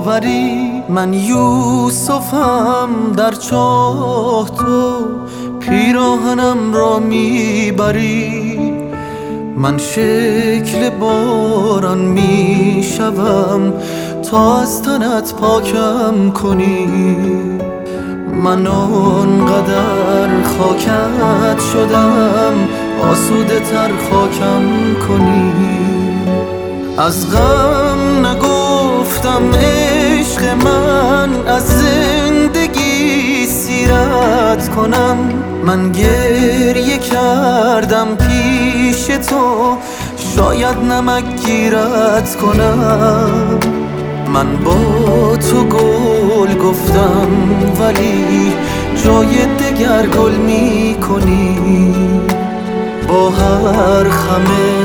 آوری. من یوسفم در چاه، تو پیراهنم را میبری. من شکل باران میشوم تا از تنت پاکم کنی. من آنقدر خاکت شدم آسوده تر خاکم کنی. از غم نگفتم عشق من، از زندگی سیرت کنم. من گریه کردم پیش تو، شاید نمک گیرت کنم. من با تو گل گفتم ولی جای دگر گل می کنی. با هر خم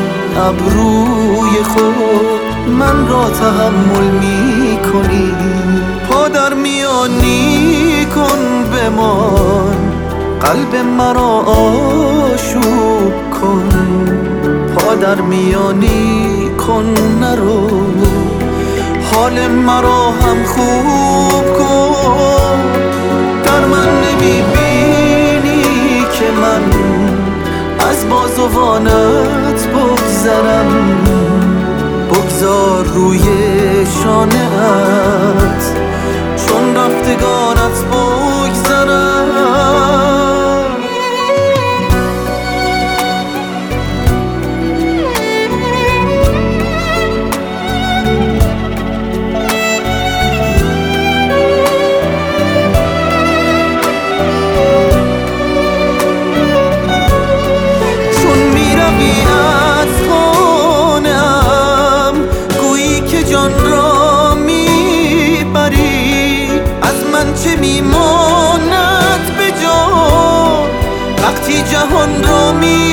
ابروی خود من را تحمل می کنی. پادر میانی کن بمان، قلب مرا آشوب کن. پادر میانی کن نرو، حال مرا هم خوب کن. در من نمیبینی که من از بازوانت بگذرم. بگذار روی شانه‌ات چون رفتگانت بگذرم. چه میماند به جا وقتی جهان را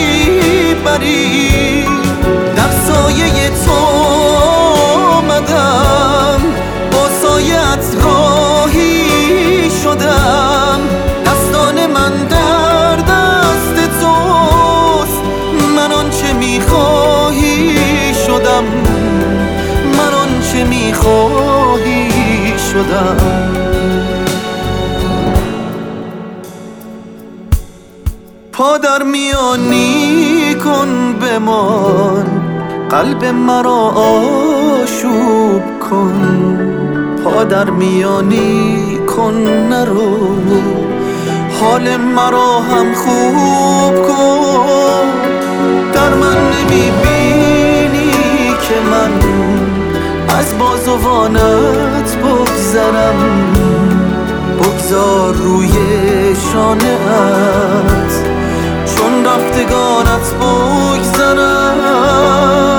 میبری؟ در سایه تو آمدم، با سایت راهی شدم. دستان من در دست توست، من آنچه میخواهی شدم. من آنچه میخواهی شدم. پادر میانی کن بمان، قلب مرا آشوب کن. پادر میانی کن نرو، حال مرا هم خوب کن. در من نمیبینی که من از بازوانت بگذرم. بگذار روی شانه‌ات چون رفتگانت بگذرم.